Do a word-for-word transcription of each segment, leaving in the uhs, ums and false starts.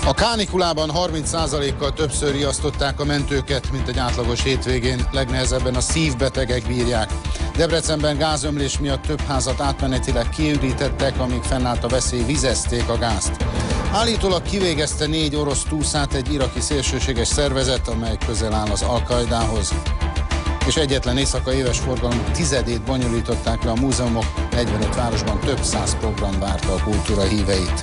A kánikulában harminc százalékkal többször riasztották a mentőket, mint egy átlagos hétvégén, legnehezebben a szívbetegek bírják. Debrecenben gázömlés miatt több házat átmenetileg kiürítettek, amíg fennállt a veszély, vizezték a gázt. Állítólag kivégezte négy orosz túszát egy iraki szélsőséges szervezet, amely közel áll az Al-Kaidához. És egyetlen éjszaka éves forgalom tizedét bonyolították le a múzeumok, negyvenöt városban több száz program várta a kultúra híveit.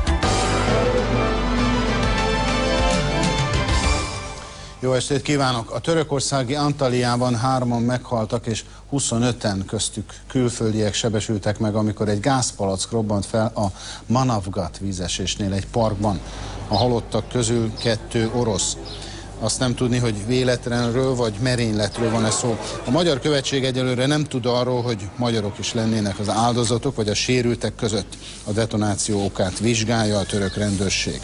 Jó estét kívánok! A törökországi Antaliában hárman meghaltak és huszonöten köztük külföldiek sebesültek meg, amikor egy gázpalack robbant fel a Manavgat vízesésnél egy parkban. A halottak közül kettő orosz. Azt nem tudni, hogy véletlenről vagy merényletről van-e szó. A magyar követség egyelőre nem tud arról, hogy magyarok is lennének az áldozatok vagy a sérültek között. A detonáció okát vizsgálja a török rendőrség.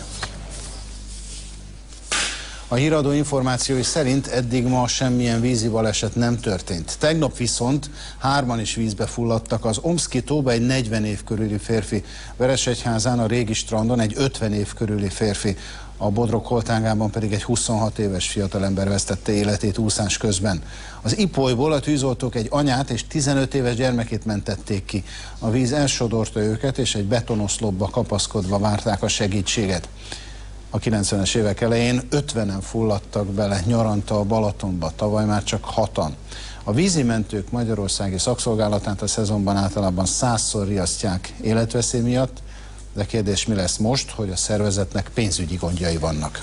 A híradó információi szerint eddig ma semmilyen vízi baleset nem történt. Tegnap viszont hárman is vízbe fulladtak. Az Omszki tóba egy negyven év körüli férfi, Veresegyházán a régi strandon egy ötven év körüli férfi, a Bodrog holtágában pedig egy huszonhat éves fiatalember vesztette életét úszás közben. Az Ipolyból a tűzoltók egy anyát és tizenöt éves gyermekét mentették ki. A víz elsodorta őket, és egy betonoszlopba kapaszkodva várták a segítséget. A kilencvenes évek elején ötvenen fulladtak bele nyaranta a Balatonba, tavaly már csak hatan. A vízimentők magyarországi szakszolgálatát a szezonban általában százszor riasztják életveszély miatt, de kérdés, mi lesz most, hogy a szervezetnek pénzügyi gondjai vannak.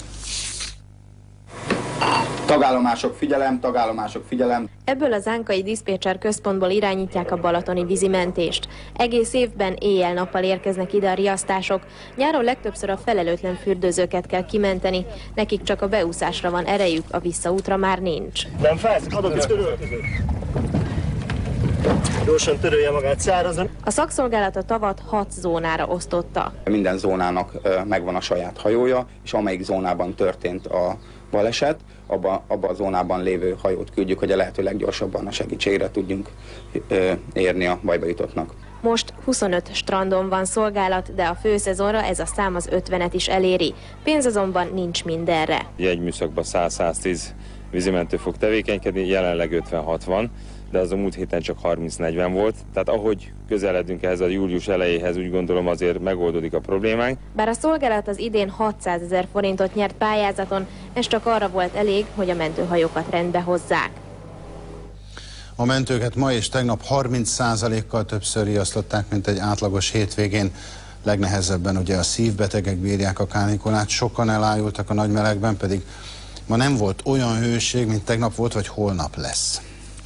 Tagállomások figyelem, tagállomások figyelem. Ebből az ánkai diszpécser központból irányítják a balatoni vízimentést. Egész évben éjjel-nappal érkeznek ide a riasztások. Nyáron legtöbbször a felelőtlen fürdőzőket kell kimenteni. Nekik csak a beúszásra van erejük, a visszaútra már nincs. Nem fájsz, adok egy törölközőt. Gyorsan törölje magát szárazon. A szakszolgálat a tavat hat zónára osztotta. Minden zónának megvan a saját hajója, és amelyik zónában történt a baleset, abban abba a zónában lévő hajót küldjük, hogy a lehető leggyorsabban a segítségre tudjunk ö, érni a bajba jutottnak. Most huszonöt strandon van szolgálat, de a főszezonra ez a szám az ötvenet is eléri. Pénz azonban nincs mindenre. Egy műszakban száz-száztíz vízimentő fog tevékenykedni, jelenleg ötvenhat van, de az a múlt héten csak harminc-negyven volt. Tehát ahogy közeledünk ehhez a július elejéhez, úgy gondolom azért megoldódik a problémánk. Bár a szolgálat az idén hatszázezer forintot nyert pályázaton, ez csak arra volt elég, hogy a mentőhajókat rendbe hozzák. A mentőket ma és tegnap harminc százalékkal többször riasztották, mint egy átlagos hétvégén. Legnehezebben ugye a szívbetegek bírják a kánikulát, sokan elájultak a nagy melegben, pedig ma nem volt olyan hőség, mint tegnap volt, vagy holnap lesz.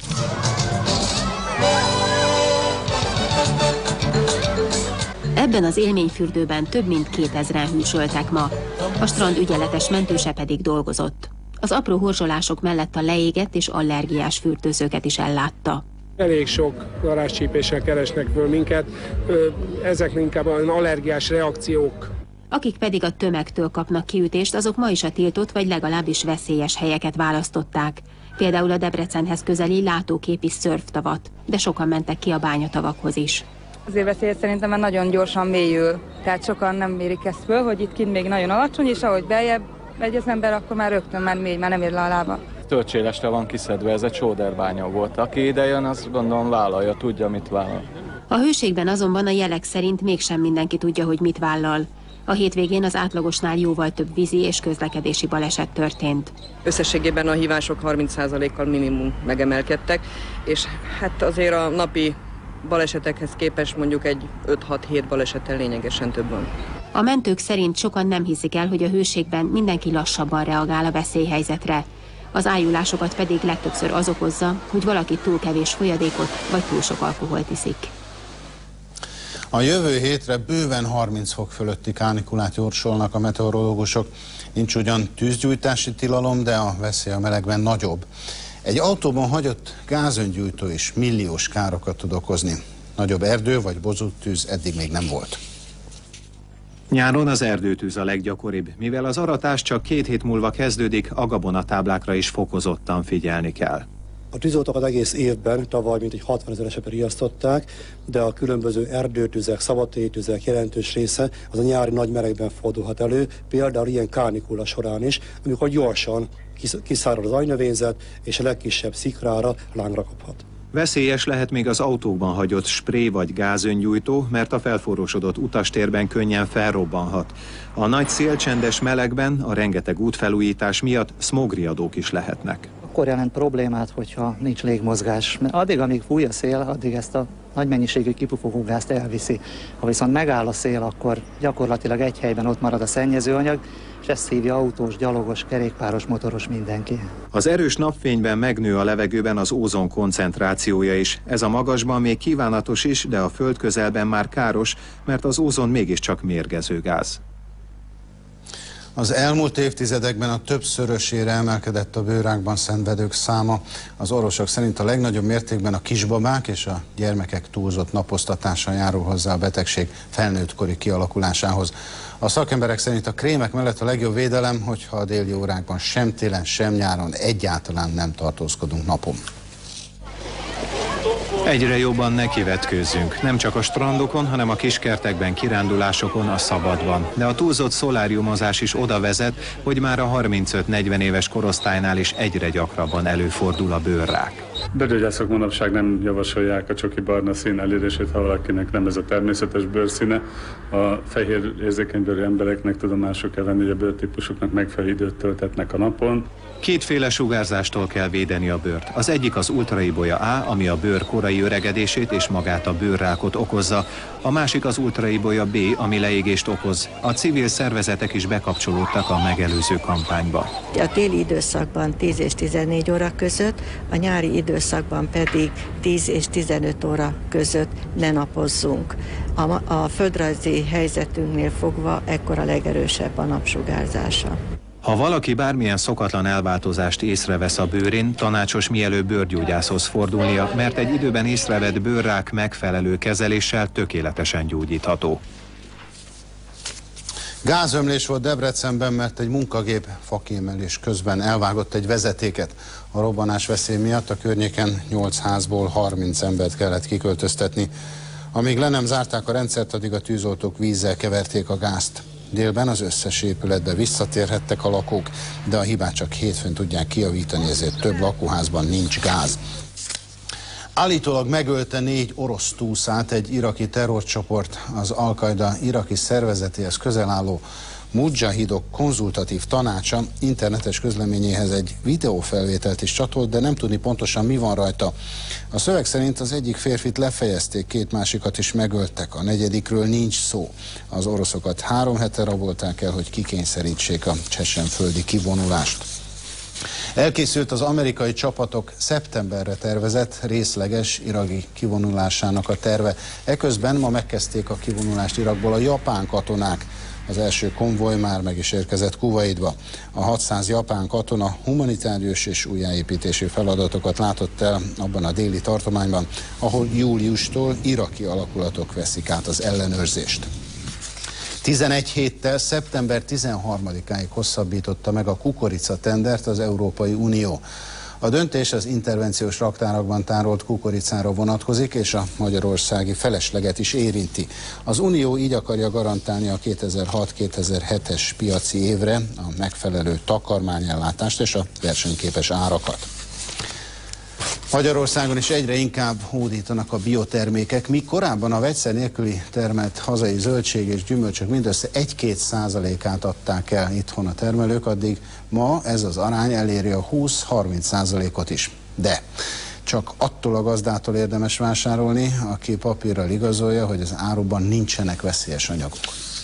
Ebben az élményfürdőben több mint kétezren hűsöltek ma. A strand ügyeletes mentőse pedig dolgozott. Az apró horzsolások mellett a leégett és allergiás fürdőzőket is ellátta. Elég sok darázscsípéssel keresnek föl minket, ezek inkább allergiás reakciók. Akik pedig a tömegtől kapnak kiütést, azok ma is a tiltott vagy legalábbis veszélyes helyeket választották. Például a Debrecenhez közeli látóképi szörftavat, de sokan mentek ki a bányatavakhoz is. Azért veszélyes szerintem már nagyon gyorsan mélyül, tehát sokan nem mérik ezt föl, hogy itt kint még nagyon alacsony, és ahogy beljebb megy az ember, akkor már rögtön már mély, már nem ér le a lába. Töltsélesre van kiszedve, ez egy sóderbánya volt. Aki ide jön, azt gondolom vállalja, tudja, mit vállal. A hőségben azonban a jelek szerint mégsem mindenki tudja, hogy mit vállal. A hétvégén az átlagosnál jóval több vízi és közlekedési baleset történt. Összességében a hívások harminc százalékkal minimum megemelkedtek, és hát azért a napi balesetekhez képest mondjuk egy öt-hat-hét balesettel lényegesen több van. A mentők szerint sokan nem hiszik el, hogy a hőségben mindenki lassabban reagál a veszélyhelyzetre. Az ájulásokat pedig legtöbbször az okozza, hogy valaki túl kevés folyadékot vagy túl sok alkoholt iszik. A jövő hétre bőven harminc fok fölötti kánikulát jósolnak a meteorológusok. Nincs ugyan tűzgyújtási tilalom, de a veszély a melegben nagyobb. Egy autóban hagyott gázöngyújtó is milliós károkat tud okozni. Nagyobb erdő vagy bozóttűz eddig még nem volt. Nyáron az erdőtűz a leggyakoribb. Mivel az aratás csak két hét múlva kezdődik, a gabonatáblákra is fokozottan figyelni kell. A tűzoltókat egész évben, tavaly mintegy hatvan ezer esetben riasztották, de a különböző erdőtüzek, szabadtéri tüzek jelentős része az a nyári nagy melegben fordulhat elő, például ilyen kánikula során is, amikor gyorsan kiszárad az aljnövényzet, és a legkisebb szikrára lángra kaphat. Veszélyes lehet még az autókban hagyott spré vagy gázöngyújtó, mert a felforrósodott utastérben könnyen felrobbanhat. A nagy szélcsendes melegben a rengeteg útfelújítás miatt szmogriadók is lehetnek. Akkor jelent problémát, hogyha nincs légmozgás. Mert addig, amíg fúj a szél, addig ezt a nagy mennyiségű kipufogó gázt elviszi. Ha viszont megáll a szél, akkor gyakorlatilag egy helyben ott marad a szennyezőanyag, és ezt hívja autós, gyalogos, kerékpáros, motoros mindenki. Az erős napfényben megnő a levegőben az ózon koncentrációja is. Ez a magasban még kívánatos is, de a föld közelben már káros, mert az ózon mégiscsak mérgező gáz. Az elmúlt évtizedekben a többszörösére emelkedett a bőrrákban szenvedők száma. Az orvosok szerint a legnagyobb mértékben a kisbabák és a gyermekek túlzott naposztatása járul hozzá a betegség felnőttkori kialakulásához. A szakemberek szerint a krémek mellett a legjobb védelem, hogyha a déli órákban sem télen, sem nyáron egyáltalán nem tartózkodunk napon. Egyre jobban nekivetkőzzünk, nem csak a strandokon, hanem a kiskertekben, kirándulásokon, a szabadban. De a túlzott szoláriumozás is oda vezet, hogy már a harmincöt-negyven éves korosztálynál is egyre gyakrabban előfordul a bőrrák. Bőrgyógyászok manapság nem javasolják a csoki barna szín elérését, ha valakinek nem ez a természetes bőrszíne. A fehér érzékenybőrű embereknek tudomásul kell venni, hogy a bőrtípusoknak megfelelő időt töltetnek a napon. Kétféle sugárzástól kell védeni a bőrt. Az egyik az ultraibolya A, ami a bőr korai öregedését és magát a bőrrákot okozza. A másik az ultraibolya B, ami leégést okoz. A civil szervezetek is bekapcsolódtak a megelőző kampányba. A téli időszakban tíz és tizennégy óra között, a nyári időszakban pedig tíz és tizenöt óra között ne napozzunk. A, a földrajzi helyzetünknél fogva ekkor a legerősebb a napsugárzása. Ha valaki bármilyen szokatlan elváltozást észrevesz a bőrén, tanácsos mielőbb bőrgyógyászhoz fordulnia, mert egy időben észrevett bőrrák megfelelő kezeléssel tökéletesen gyógyítható. Gázömlés volt Debrecenben, mert egy munkagép fakiemelés közben elvágott egy vezetéket. A robbanás veszély miatt a környéken nyolc házból harminc embert kellett kiköltöztetni. Amíg le nem zárták a rendszert, addig a tűzoltók vízzel keverték a gázt. Délben az összes épületbe visszatérhettek a lakók, de a hibát csak hétfőn tudják kijavítani, ezért több lakóházban nincs gáz. Állítólag megölte négy orosz túszát egy iraki terrorcsoport, az Al-Qaida iraki szervezetéhez közel álló Mujahidok konzultatív tanácsa internetes közleményéhez egy videófelvételt is csatolt, de nem tudni pontosan mi van rajta. A szöveg szerint az egyik férfit lefejezték, két másikat is megöltek, a negyedikről nincs szó. Az oroszokat három hete rabolták el, hogy kikényszerítsék a csecsenföldi kivonulást. Elkészült az amerikai csapatok szeptemberre tervezett részleges iraki kivonulásának a terve. Eközben ma megkezdték a kivonulást Irakból a japán katonák. Az első konvoj már meg is érkezett Kuwaitba. A hatszáz japán katona humanitárius és újjáépítési feladatokat látott el abban a déli tartományban, ahol júliustól iraki alakulatok veszik át az ellenőrzést. tizenegy héttel szeptember tizenharmadikáig hosszabbította meg a kukorica tendert az Európai Unió. A döntés az intervenciós raktárakban tárolt kukoricára vonatkozik, és a magyarországi felesleget is érinti. Az Unió így akarja garantálni a kétezer-hat kétezer-hetes piaci évre a megfelelő takarmányellátást és a versenyképes árakat. Magyarországon is egyre inkább hódítanak a biotermékek, míg korábban a vegyszer nélküli termelt hazai zöldség és gyümölcsök mindössze egy-két százalékát adták el itthon a termelők, addig ma ez az arány eléri a húsz-harminc százalékot is. De csak attól a gazdától érdemes vásárolni, aki papírral igazolja, hogy az áruban nincsenek veszélyes anyagok.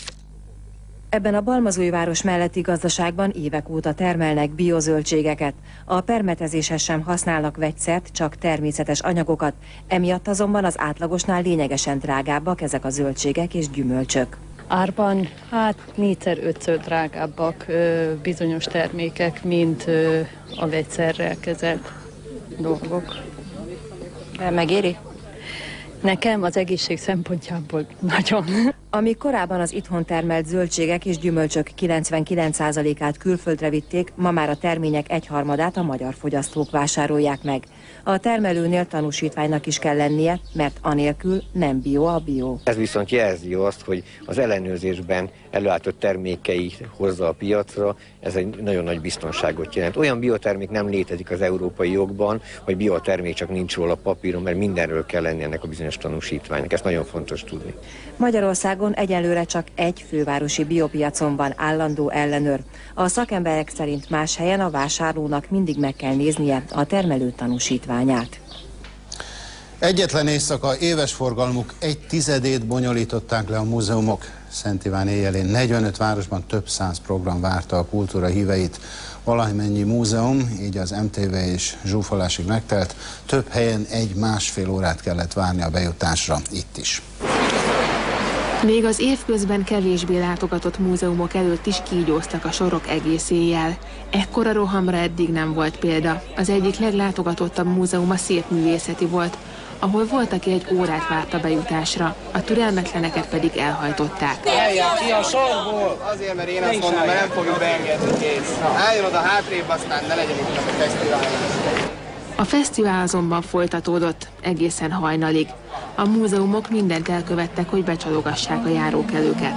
Ebben a Balmazújváros melletti gazdaságban évek óta termelnek biozöldségeket. A permetezéshez sem használnak vegyszert, csak természetes anyagokat, emiatt azonban az átlagosnál lényegesen drágábbak ezek a zöldségek és gyümölcsök. Árban hát négyszer-ötször drágábbak ö, bizonyos termékek, mint ö, a vegyszerrel kezelt dolgok. Megéri? Nekem az egészség szempontjából nagyon. Amíg korábban az itthon termelt zöldségek és gyümölcsök kilencvenkilenc százalékát külföldre vitték, ma már a termények egyharmadát a magyar fogyasztók vásárolják meg. A termelőnél tanúsítványnak is kell lennie, mert anélkül nem bio a bio. Ez viszont jelzi azt, hogy az ellenőrzésben előállított termékei hozza a piacra, ez egy nagyon nagy biztonságot jelent. Olyan biotermék nem létezik az európai jogban, hogy biotermék csak nincs róla papíron, mert mindenről kell lenni ennek a bizonyos tanúsítványnak. Ezt nagyon fontos tudni. Magyarországon egyelőre csak egy fővárosi biopiacon van állandó ellenőr. A szakemberek szerint más helyen a vásárlónak mindig meg kell néznie a termelő tanúsítványát. Egyetlen éjszaka éves forgalmuk egy tizedét bonyolították le a múzeumok. Szent Iván éjjelén negyvenöt városban több száz program várta a kultúra híveit. Valamennyi múzeum, így az em té vé és zsúfolásig megtelt, több helyen egy-másfél órát kellett várni a bejutásra, itt is. Még az évközben kevésbé látogatott múzeumok előtt is kígyóztak a sorok egész éjjel. Ekkora rohamra eddig nem volt példa. Az egyik leglátogatottabb múzeum a Szépművészeti volt, ahol volt, aki egy órát várt a bejutásra, a türelmetleneket pedig elhajtották. Eljön ki a sorból! Azért, mert én azt mondom, mert nem fogjuk beengedni, kész. Álljon oda hátrébb, aztán ne legyen itt a fesztiválon. A fesztivál azonban folytatódott egészen hajnalig. A múzeumok mindent elkövettek, hogy becsalogassák a járókelőket.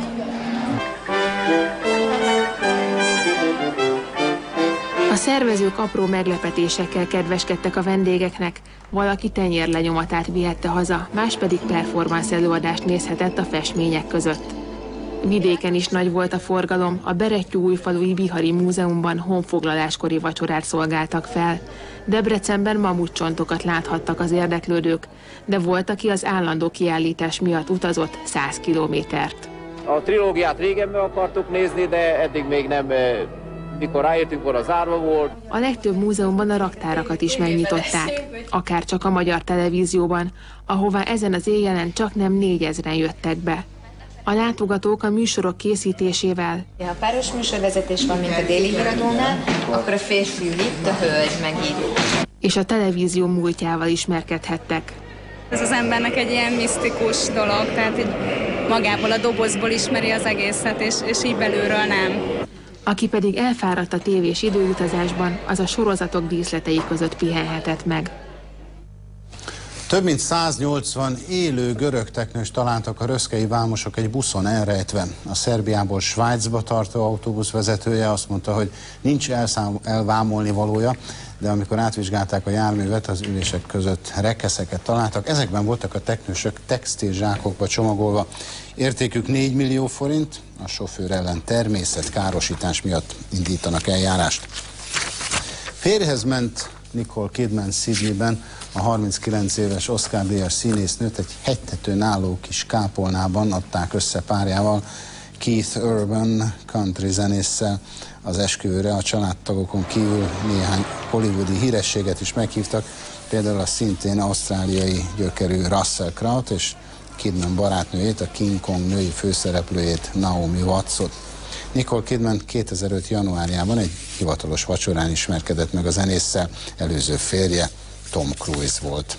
A szervezők apró meglepetésekkel kedveskedtek a vendégeknek, valaki tenyérlenyomatát vihette haza, más pedig performance előadást nézhetett a festmények között. Vidéken is nagy volt a forgalom, a Berettyóújfalui Bihari Múzeumban honfoglaláskori vacsorát szolgáltak fel. Debrecenben mamutcsontokat láthattak az érdeklődők, de volt, aki az állandó kiállítás miatt utazott száz kilométert. A trilógiát régen meg akartuk nézni, de eddig még nem, mikor ráértünk, volna zárva volt. A legtöbb múzeumban a raktárakat is megnyitották, akár csak a Magyar Televízióban, ahová ezen az éjjelen csak nem négyezren jöttek be. A látogatók a műsorok készítésével. Ha páros műsorvezetés van, mint a Déli Híradónál, akkor a férfi itt, a hölgy meg itt. És a televízió múltjával ismerkedhettek. Ez az embernek egy ilyen misztikus dolog, tehát így magából a dobozból ismeri az egészet, és, és így belülről nem. Aki pedig elfáradt a tévés időutazásban, az a sorozatok díszletei között pihenhetett meg. Több mint száznyolcvan élő görög teknős találtak a röszkei vámosok egy buszon elrejtve. A Szerbiából Svájcba tartó autóbusz vezetője azt mondta, hogy nincs elszám, elvámolni valója, de amikor átvizsgálták a járművet, az ülések között rekeszeket találtak. Ezekben voltak a teknősök textilzsákokba csomagolva. Értékük négy millió forint, a sofőr ellen természetkárosítás miatt indítanak eljárást. Férjhez ment Nicole Kidman Sydneyben, a harminckilenc éves Oscar-díjas színésznőt egy hegytetőn álló kis kápolnában adták össze párjával, Keith Urban country zenésszel. Az esküvőre a családtagokon kívül néhány hollywoodi hírességet is meghívtak, például a szintén ausztráliai gyökerű Russell Crowe-t és Kidman barátnőjét, a King Kong női főszereplőjét, Naomi Watts-ot. Nicole Kidman kétezer-öt januárjában egy hivatalos vacsorán ismerkedett meg a zenésszel, előző férje Tom Cruise volt.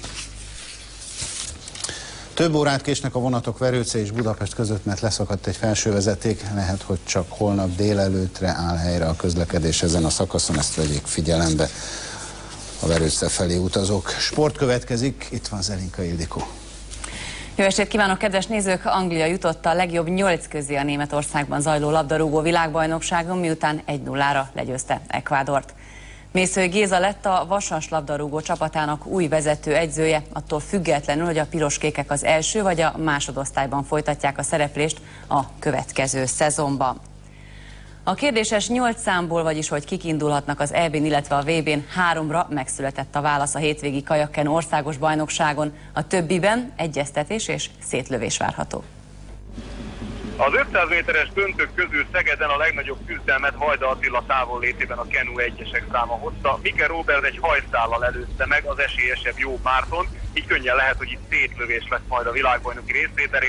Több órát késnek a vonatok Verőce és Budapest között, mert leszakadt egy felsővezeték. Lehet, hogy csak holnap délelőttre áll helyre a közlekedés ezen a szakaszon, ezt vegyék figyelembe a Verőce felé utazók. Sport következik, itt van Zelinka Ildikó. Jó estét kívánok, kedves nézők! Anglia jutott a legjobb nyolc közé a Németországban zajló labdarúgó világbajnokságon, miután egy nullára legyőzte Ecuadort. Mészői Géza lett a Vasas labdarúgó csapatának új vezető edzője, attól függetlenül, hogy a piroskékek az első vagy a másodosztályban folytatják a szereplést a következő szezonban. A kérdéses nyolc számból, vagyis hogy kik indulhatnak az é bén, illetve a vé bén, háromra megszületett a válasz a hétvégi kajakken országos bajnokságon. A többiben egyeztetés és szétlövés várható. Az ötszáz méteres döntők közül Szegeden a legnagyobb küzdelmet Vajda Attila távollétében a Kenu egyesek száma hozta. Mike Robert egy hajszállal előzte meg az esélyesebb Jó Márton, így könnyen lehet, hogy itt szétlövés lesz majd a világbajnoki részvételért.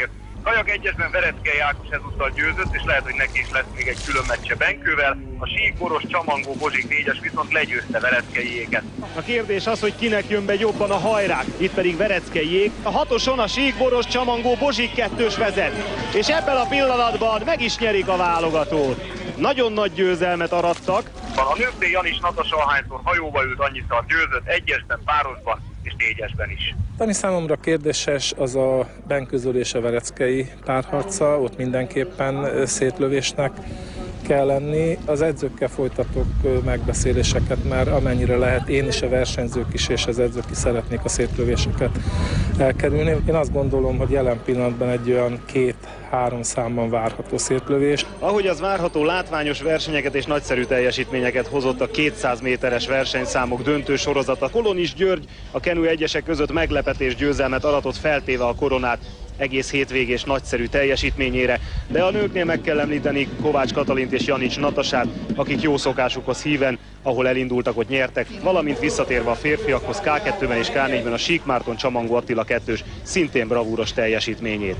Kajak egyesben Vereckei Ákos ezúttal győzött, és lehet, hogy neki is lesz még egy külön meccse Benkővel. A sík Boros Csamangó Bozsik négyes viszont legyőzte Vereckeiéket. A kérdés az, hogy kinek jön be jobban a hajrák, itt pedig Vereckeiék. A hatoson a sík Boros Csamangó Bozsik kettős vezet, és ebben a pillanatban meg is nyerik a válogatót. Nagyon nagy győzelmet arattak. A nőknél Janis Natasa ahányszor hajóba ült, annyiszor győzött, egyesben, párosban és négyesben is. Ami számomra kérdéses, az a Benközöl és a Vereckei párharca, ott mindenképpen szétlövésnek kell lenni. Az edzőkkel folytatok megbeszéléseket, mert amennyire lehet, én is, a versenyzők is és az edzők is szeretnék a szétlövéseket elkerülni. Én azt gondolom, hogy jelen pillanatban egy olyan két-három számban várható szétlövés. Ahogy az várható, látványos versenyeket és nagyszerű teljesítményeket hozott a kétszáz méteres versenyszámok döntő sorozata. Kolonis György a kenú egyesek között meglepetés győzelmet aratott, feltéve a koronát egész hétvégés nagyszerű teljesítményére, de a nőknél meg kell említeni Kovács Katalint és Janics Natasát, akik jó szokásukhoz híven, ahol elindultak, ott nyertek, valamint visszatérve a férfiakhoz ká kettőben és ká négyben a Sík Márton Csamangó Attila kettős szintén bravúros teljesítményét.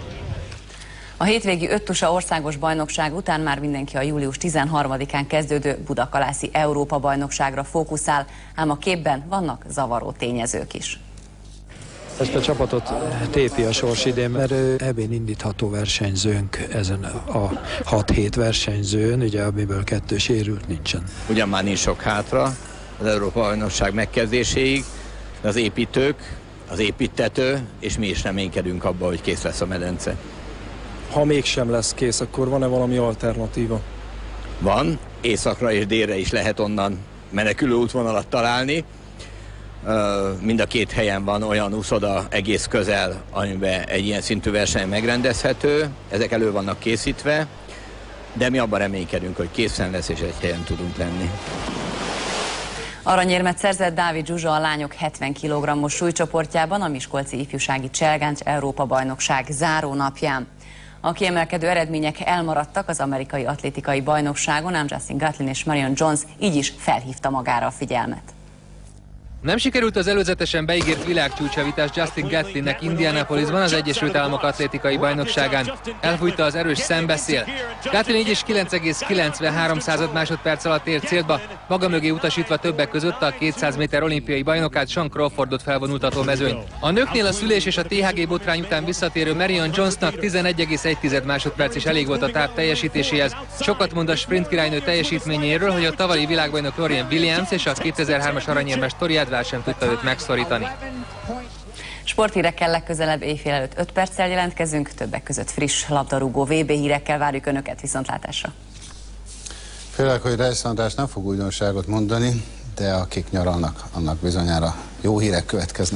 A hétvégi öttusa országos bajnokság után már mindenki a július tizenharmadikán kezdődő Budakalászi Európa-bajnokságra fókuszál, ám a képben vannak zavaró tényezők is. Ezt a csapatot tépi a sors idén, mert ebben indítható versenyzőnk ezen a hat-hét versenyzőn, ugye amiből kettő sérült, nincsen. Ugyan már nincs sok hátra az Európa-bajnokság megkezdéséig, de az építők, az építtető, és mi is reménykedünk abba, hogy kész lesz a medence. Ha mégsem lesz kész, akkor van-e valami alternatíva? Van, északra és délre is lehet onnan menekülő útvonalat találni. Mind a két helyen van olyan úszoda egész közel, amiben egy ilyen szintű verseny megrendezhető. Ezek elő vannak készítve, de mi abban reménykedünk, hogy készen lesz és egy helyen tudunk lenni. Aranyérmet szerzett Dávid Zsuzsa a lányok hetven kilogrammos súlycsoportjában a Miskolci Ifjúsági Cselgánc Európa-bajnokság záró napján. A kiemelkedő eredmények elmaradtak az amerikai atlétikai bajnokságon, ám Justin Gatlin és Marion Jones így is felhívta magára a figyelmet. Nem sikerült az előzetesen beígért világcsúcsjavítás Justin Gatlinnek Indianapolisban, az Egyesült Államok atlétikai bajnokságán. Elfújta az erős szembeszél. Gatlin így is kilenc egész kilencvenhárom másodperc alatt ért célba, maga mögé utasítva többek között a kétszáz méter olimpiai bajnokát, Sean Crawfordot felvonultató mezőny. A nőknél a szülés és a té há gé botrány után visszatérő Marion Jonesnak tizenegy egész egy másodperc is elég volt a táv teljesítéséhez. Sokat mond a sprint királynő teljesítményéről, hogy a tavalyi világbajnok Lauryn Williams és a kétezer-hármas aranyérmes Tori Adler sem tudta őt megszorítani. Sporthírekkel legközelebb éjfél előtt öt perccel jelentkezünk, többek között friss labdarúgó vé bé hírekkel várjuk Önöket, viszontlátásra. Félek, hogy Reisz András nem fog újdonságot mondani, de akik nyaralnak, annak bizonyára jó hírek következnek.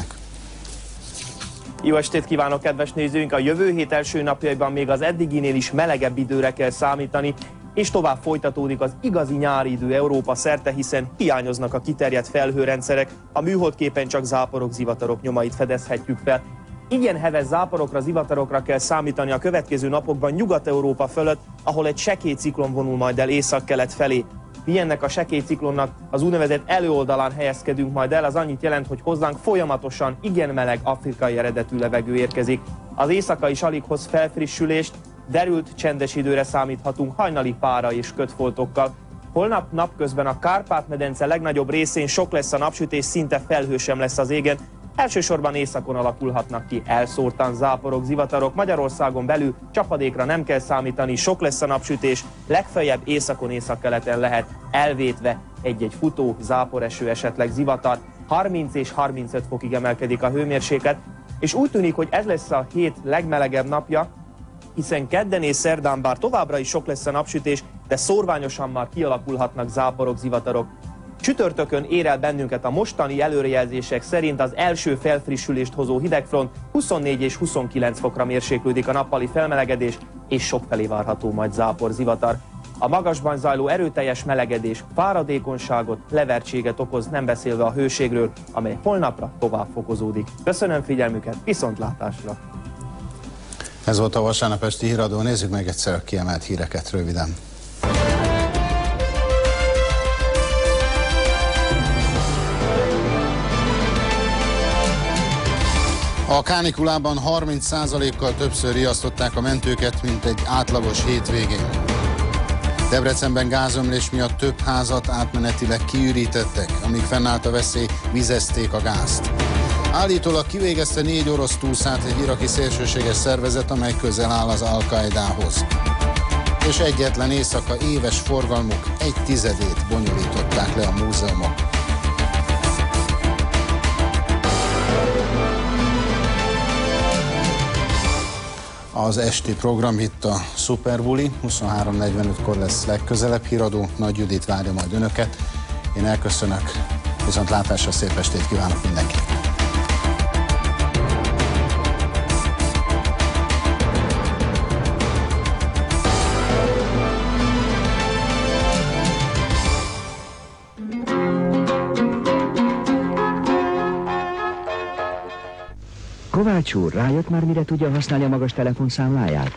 Jó estét kívánok, kedves nézőink! A jövő hét első napjaiban még az eddiginél is melegebb időre kell számítani, és tovább folytatódik az igazi nyári idő Európa szerte, hiszen hiányoznak a kiterjedt felhőrendszerek, a műholdképen csak záporok, zivatarok nyomait fedezhetjük fel. Igen heves záporokra, zivatarokra kell számítani a következő napokban Nyugat-Európa fölött, ahol egy sekély ciklon vonul majd el észak-kelet felé. Mi ennek a sekély ciklonnak az úgynevezett előoldalán helyezkedünk majd el, az annyit jelent, hogy hozzánk folyamatosan igen meleg afrikai eredetű levegő érkezik. Az éjszakai is alig hoz felfrissülést, derült, csendes időre számíthatunk hajnali pára és kötfoltokkal. Holnap napközben a Kárpát-medence legnagyobb részén sok lesz a napsütés, szinte felhő sem lesz az égen. Elsősorban északon alakulhatnak ki elszórtan záporok, zivatarok. Magyarországon belül csapadékra nem kell számítani, sok lesz a napsütés, legfeljebb északon, északkeleten lehet elvétve egy-egy futó, záporeső, esetleg zivatar. harminc és harmincöt fokig emelkedik a hőmérséklet, és úgy tűnik, hogy ez lesz a hét legmelegebb napja, hiszen kedden és szerdán bár továbbra is sok lesz a napsütés, de szórványosan már kialakulhatnak záporok, zivatarok. Csütörtökön ér el bennünket a mostani előrejelzések szerint az első felfrissülést hozó hidegfront, huszonnégy és huszonkilenc fokra mérséklődik a nappali felmelegedés, és sokfelé várható majd zápor, zivatar. A magasban zajló erőteljes melegedés fáradékonyságot, levertséget okoz, nem beszélve a hőségről, amely holnapra tovább fokozódik. Köszönöm figyelmüket, viszontlátásra! Ez volt a vasárnap esti híradó, nézzük meg egyszer a kiemelt híreket röviden. A kánikulában harminc százalékkal többször riasztották a mentőket, mint egy átlagos hétvégén. Debrecenben gázömlés miatt több házat átmenetileg kiürítettek, amíg fennállt a veszély, vizezték a gázt. Állítólag kivégezte négy orosz túlszát egy iraki szélsőséges szervezet, amely közel áll az Al-Qaidához. És egyetlen éjszaka éves forgalmuk egy tizedét bonyolították le a múzeumok. Az esti program itt a Szuperbuli, huszonhárom negyvenötkor lesz legközelebb híradó, Nagy Judit várja majd önöket. Én elköszönök, viszont látásra, szép estét kívánok mindenkinek! Kovács úr, rájött már, mire tudja használni a magas telefonszámláját?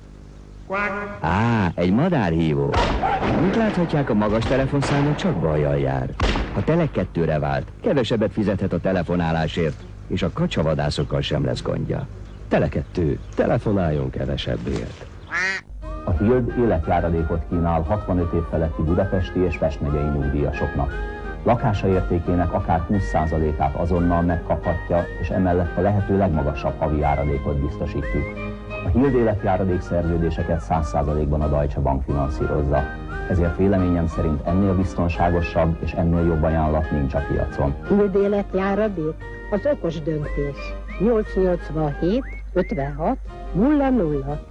Á, egy madárhívó. Mint láthatják, a magas telefonszámla csak bajjal jár. Ha Tele kettőre vált, kevesebbet fizethet a telefonálásért, és a kacsavadászokkal sem lesz gondja. Tele kettő, telefonáljon kevesebbért. A Hild életjáradékot kínál hatvanöt év feletti budapesti és Pest megyei nyugdíjasoknak. Lakása értékének akár húsz százalékát azonnal megkaphatja, és emellett a lehető legmagasabb havi járadékot biztosítjuk. A Hild életjáradék szerződéseket száz százalékban a Deutsche Bank finanszírozza. Ezért véleményem szerint ennél biztonságosabb és ennél jobb ajánlat nincs a piacon. Hild életjáradék? Az okos döntés. nyolc nyolcvanhét ötvenhat nulla nulla.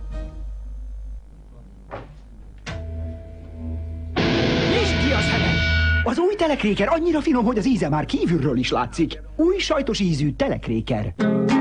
Az új telekréker annyira finom, hogy az íze már kívülről is látszik. Új sajtos ízű telekréker.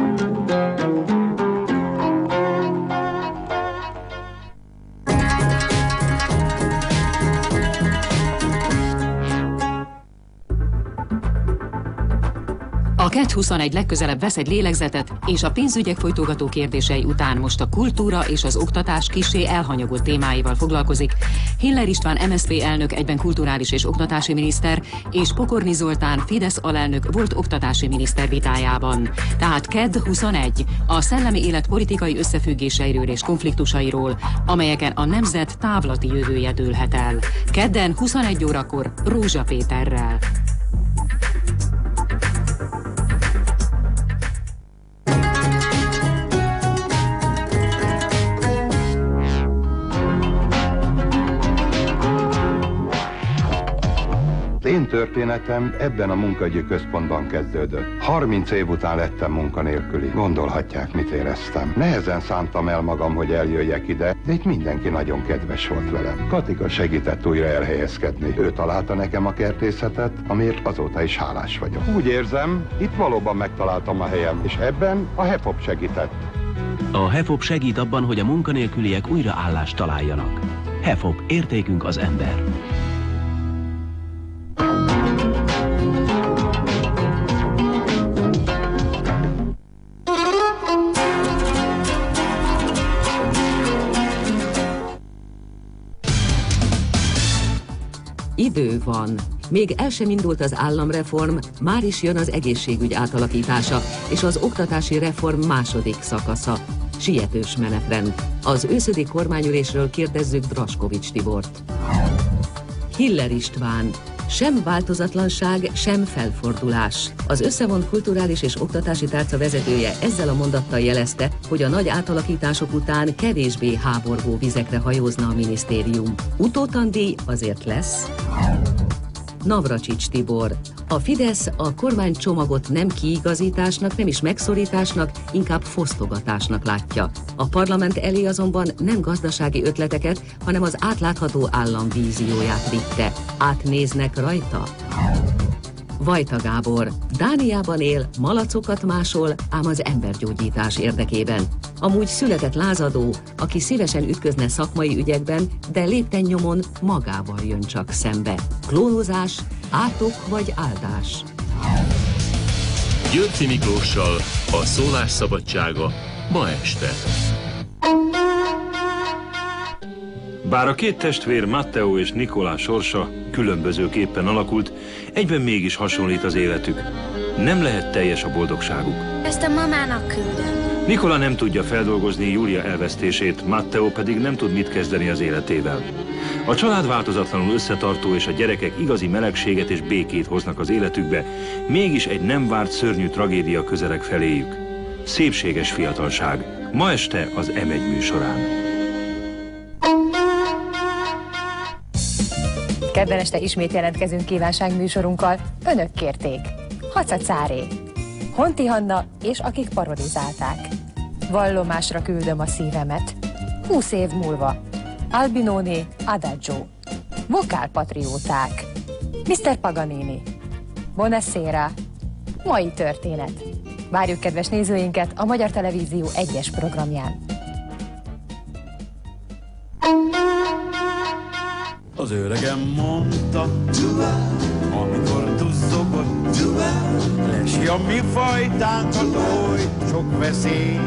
A Ket huszonegy legközelebb vesz egy lélegzetet, és a pénzügyek folytogató kérdései után most a kultúra és az oktatás kissé elhanyagolt témáival foglalkozik. Hiller István em es zé pé elnök, egyben kulturális és oktatási miniszter, és Pokorni Zoltán Fidesz alelnök volt oktatási miniszter vitájában. Tehát Ked huszonegy, a szellemi élet politikai összefüggéseiről és konfliktusairól, amelyeken a nemzet távlati jövője dőlhet el. Kedden huszonegy órakor Rózsa Péterrel. Én történetem ebben a munkaügyi központban kezdődött. harminc év után lettem munkanélküli. Gondolhatják, mit éreztem. Nehezen szántam el magam, hogy eljöjjek ide, de itt mindenki nagyon kedves volt velem. Katika segített újra elhelyezkedni. Ő találta nekem a kertészetet, amiért azóta is hálás vagyok. Úgy érzem, itt valóban megtaláltam a helyem, és ebben a HEFOP segített. A HEFOP segít abban, hogy a munkanélküliek újra állást találjanak. HEFOP, értékünk az ember. Idő van. Még el sem indult az államreform, már is jön az egészségügy átalakítása és az oktatási reform második szakasza. Sietős menetrend. Az őszödi kormányülésről kérdezzük Draskovics Tibort. Hiller István. Sem változatlanság, sem felfordulás. Az összevont kulturális és oktatási tárca vezetője ezzel a mondattal jelezte, hogy a nagy átalakítások után kevésbé háborgó vizekre hajózna a minisztérium. Utótandíj azért lesz. Navracsics Tibor. A Fidesz a kormánycsomagot nem kiigazításnak, nem is megszorításnak, inkább fosztogatásnak látja. A parlament elé azonban nem gazdasági ötleteket, hanem az átlátható állam vízióját vitte. Átnéznek rajta? Vajta Gábor. Dániában él, malacokat másol, ám az embergyógyítás érdekében. Amúgy született lázadó, aki szívesen ütközne szakmai ügyekben, de lépten nyomon magával jön csak szembe. Klónozás, átok vagy áldás? Györfi Miklóssal a szólás szabadsága ma este. Bár a két testvér, Matteo és Nicola sorsa különbözőképpen alakult, egyben mégis hasonlít az életük. Nem lehet teljes a boldogságuk. Ezt a mamának küldöm. Nicola nem tudja feldolgozni Julia elvesztését, Matteo pedig nem tud mit kezdeni az életével. A család változatlanul összetartó, és a gyerekek igazi melegséget és békét hoznak az életükbe, mégis egy nem várt szörnyű tragédia közeleg feléjük. Szépséges fiatalság. Ma este az em egy műsorán. Kedden este ismét jelentkezünk kívánságműsorunkkal. Önök kérték. Hacacáré, Honti Hanna és akik parodizálták. Vallomásra küldöm a szívemet. Húsz év múlva. Albinoni, Adagio. Vokálpatrióták. miszter Paganini. Buonasera. Mai történet. Várjuk kedves nézőinket a Magyar Televízió egyes programján. Az öregem mondta, amikor duzzogott, lesi a mi fajtánkat oly sok veszély.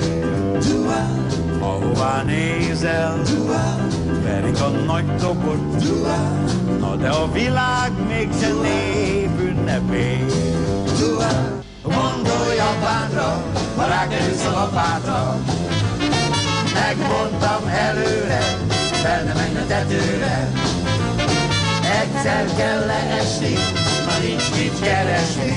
Ahová nézel, verik a nagy tokot, na de a világ mégsem névünnepély. Gondolj apádra, ha rákerülsz a lapátra, megmondtam előre, fel ne menj a tetőre. Egyszer kell leesni, na nincs mit keresni.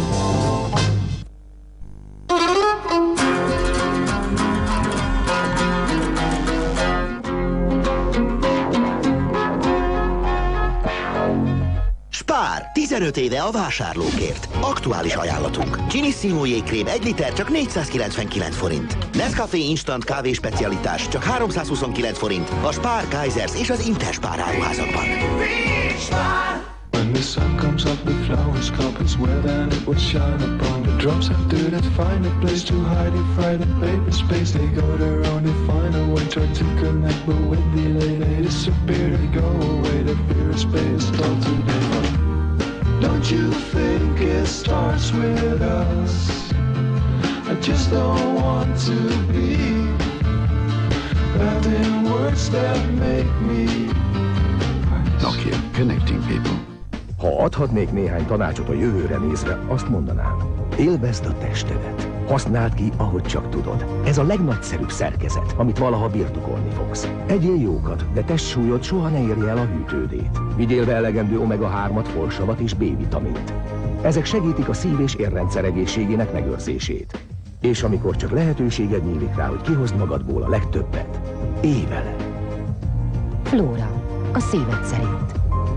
Spár! tizenöt éve a vásárlókért. Aktuális ajánlatunk. Ginissimo jégkrém egy liter csak négyszázkilencvenkilenc forint. Nescafé Instant kávé specialitás csak háromszázhuszonkilenc forint a Spár, Kaisers és az Interspár áruházakban. When the sun comes up, the flowers come, it's where then it would shine upon. The drums have dirt and find a place to hide it, frightened paper space. They go their own, they find a way, try to connect, but with delay they disappear, they go away. The fear of space told today. Don't you think it starts with us? I just don't want to be wrapped in words that make me. Nokia, connecting people. Ha adhatnék néhány tanácsot a jövőre nézve, azt mondanám. Élvezd a testedet. Használd ki, ahogy csak tudod. Ez a legnagyszerűbb szerkezet, amit valaha birtokolni fogsz. Egyél jókat, de testsúlyod soha ne érje el a hűtődét. Vigyél be elegendő omega hármat, folsavat és B-vitamint. Ezek segítik a szív- és érrendszer egészségének megőrzését. És amikor csak lehetőséged nyílik rá, hogy kihozd magadból a legtöbbet, élj vele. Flóra, a szíved szerint.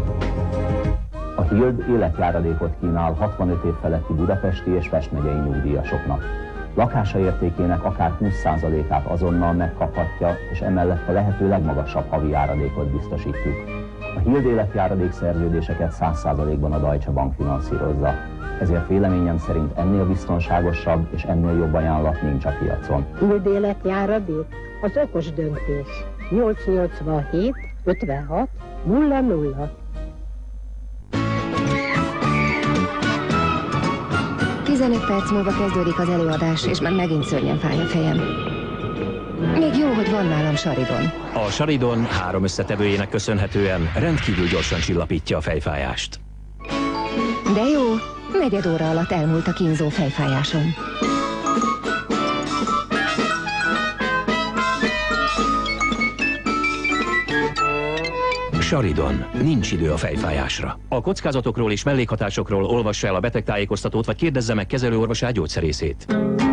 A Hild életjáradékot kínál hatvanöt év feletti budapesti és Pest megyei nyugdíjasoknak. Lakása értékének akár húsz százalékát azonnal megkaphatja, és emellett a lehető legmagasabb havi járadékot biztosítjuk. A Hild életjáradék szerződéseket száz százalékban a Deutsche Bank finanszírozza, ezért véleményem szerint ennél biztonságosabb és ennél jobb ajánlat nincs a piacon. Hild életjáradék az okos döntés. nyolc nyolcvanhét ötvenhat nulla nulla. tizenöt perc múlva kezdődik az előadás, és már megint szörnyen fáj a fejem. Még jó, hogy van nálam Saridon. A Saridon három összetevőjének köszönhetően rendkívül gyorsan csillapítja a fejfájást. De jó, negyed óra alatt elmúlt a kínzó fejfájásom. Saridon. Nincs idő a fejfájásra. A kockázatokról és mellékhatásokról olvassa el a betegtájékoztatót, vagy kérdezze meg kezelőorvosát, gyógyszerészét.